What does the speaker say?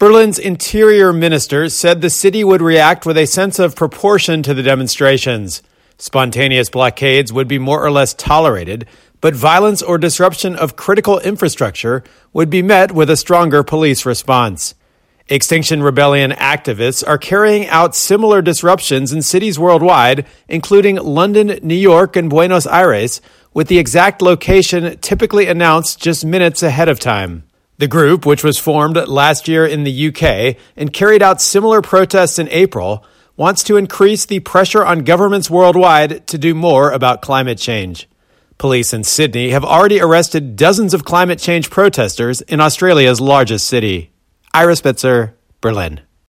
Berlin's interior minister said the city would react with a sense of proportion to the demonstrations. Spontaneous blockades would be more or less tolerated, but violence or disruption of critical infrastructure would be met with a stronger police response. Extinction Rebellion activists are carrying out similar disruptions in cities worldwide, including London, New York, and Buenos Aires, with the exact location typically announced just minutes ahead of time. The group, which was formed last year in the UK and carried out similar protests in April, wants to increase the pressure on governments worldwide to do more about climate change. Police in Sydney have already arrested dozens of climate change protesters in Australia's largest city. Ira Spitzer, Berlin.